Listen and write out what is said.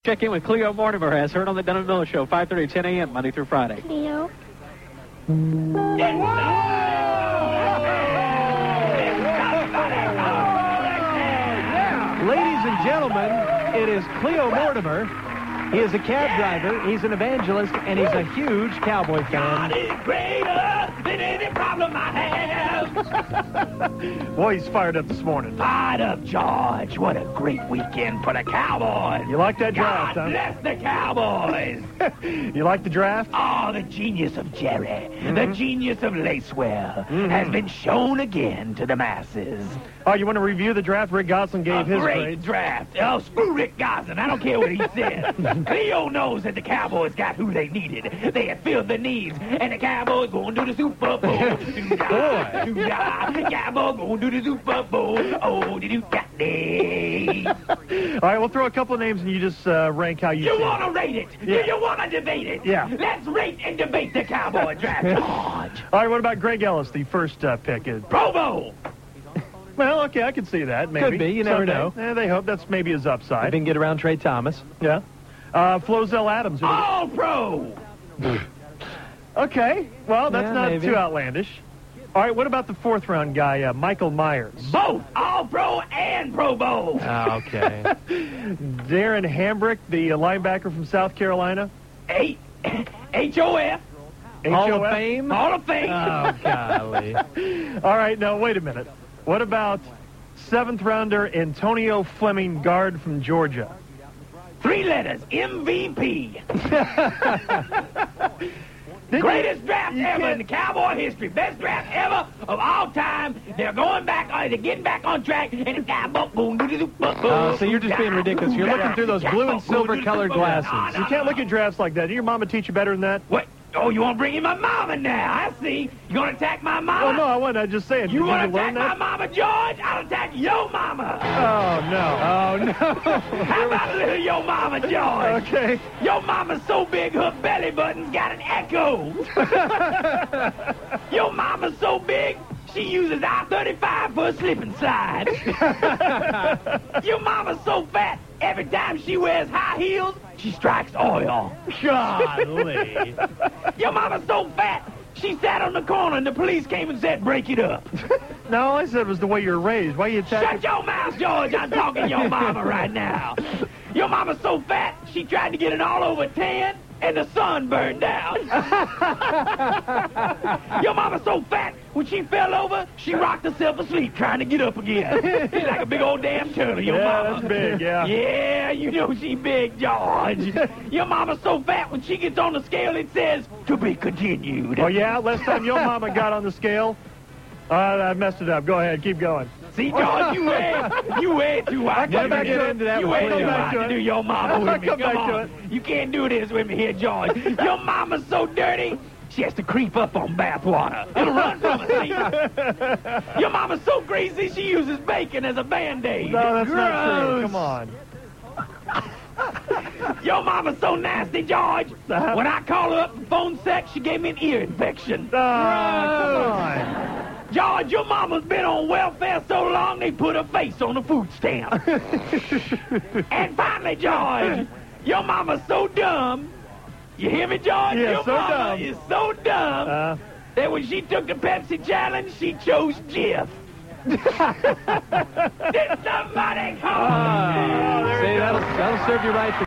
Check in with Cleo Mortimer, as heard on the Dunn & Miller Show, 5:30 to 10 a.m., Monday through Friday. Cleo. Ladies and gentlemen, it is Cleo Mortimer. He is a cab driver, he's an evangelist, and he's a huge Cowboy fan. God is greater than any problem I have. Boy, he's fired up this morning. Fired up, George. What a great weekend for the Cowboys. You like that draft, God huh? bless the Cowboys. You like the draft? Oh, the genius of Jerry, the genius of Lacewell has been shown again to the masses. Oh, you want to review the draft? Rick Gosselin gave his Great grade. draft. Oh, screw Rick Gosselin. I don't care what he said. Cleo knows that the Cowboys got who they needed. They had filled the needs, and the Cowboys going to the Super Bowl. Cowboys going to the Super Bowl. Oh, did you got me? All right, we'll throw a couple of names, and you just rank how you You see want to rate it? Yeah. You want to debate it? Yeah. Let's rate and debate the Cowboy draft, George. All right, what about Greg Ellis, the first pick? Pro Bowl. Well, okay, I can see that, maybe. Could be, you never Someday. know. They hope that's maybe his I upside. didn't get around Trey Thomas. Yeah. Flozell Adams. All pro. Okay, well, that's Yeah, not maybe. too outlandish. All right, what about the fourth-round guy, Michael Myers? Both. All pro and Pro Bowl. Okay. Darren Hambrick, the linebacker from South Carolina. HOF. Hall of HOF? Fame? Hall of Fame. Oh, golly. All right, now, wait a minute. What about seventh-rounder Antonio Fleming, guard from Georgia? 3 letters. MVP. Greatest draft ever in the Cowboy history. Best draft ever of all time. They're going back. They're getting back on track. And the Cowboys going to do the So you're just being ridiculous. You're looking through those blue and silver colored glasses. You can't look at drafts like that. Did your mama teach you better than that? What? Oh, you want to bring in my mama now? I see. You going to attack my mama? Oh, no, I wasn't. I was just saying. You Did want to learn attack my that? mama, George? I'll attack your mama. Oh, no. Oh, no. How about a little your mama, George? Okay. Your mama's so big her belly button's got an echo. Your mama's so big she uses I-35 for a slip and slide. Your mama's so fat every time she wears high heels she strikes oil. Golly. Your mama's so fat she sat on the corner and the police came and said break it up. No, all I said was the way you're raised. Why you attacking? Shut your mouth, George. I'm talking to your mama right now. Your mama's so fat, she tried to get an all-over tan, and the sun burned down. Your mama's so fat, when she fell over, she rocked herself asleep trying to get up again. She's like a big old damn turtle, your mama. That's big, yeah. Yeah, you know she big, George. Your mama's so fat, when she gets on the scale, it says, to be continued. Oh, yeah? Last time your mama got on the scale, I messed it up. Go ahead. Keep going. See, George, you way too hot. Never get into that You with way too Cleo. hot to do your mama with me. Come back to on. it. You can't do this with me here, George. Your mama's so dirty, she has to creep up on bath water. It'll run from her, see? Your mama's so greasy, she uses bacon as a Band-Aid. No, that's not true. Gross. Come on. Your mama's so nasty, George. When I call her up for phone sex, she gave me an ear infection. Come on. George, your mama's been on welfare so long they put her face on a food stamp. And finally, George, your mama's so dumb. You hear me, George? Yeah, your so mama dumb. is so dumb that when she took the Pepsi challenge, she chose Jif. Did somebody call? See, that'll serve you right.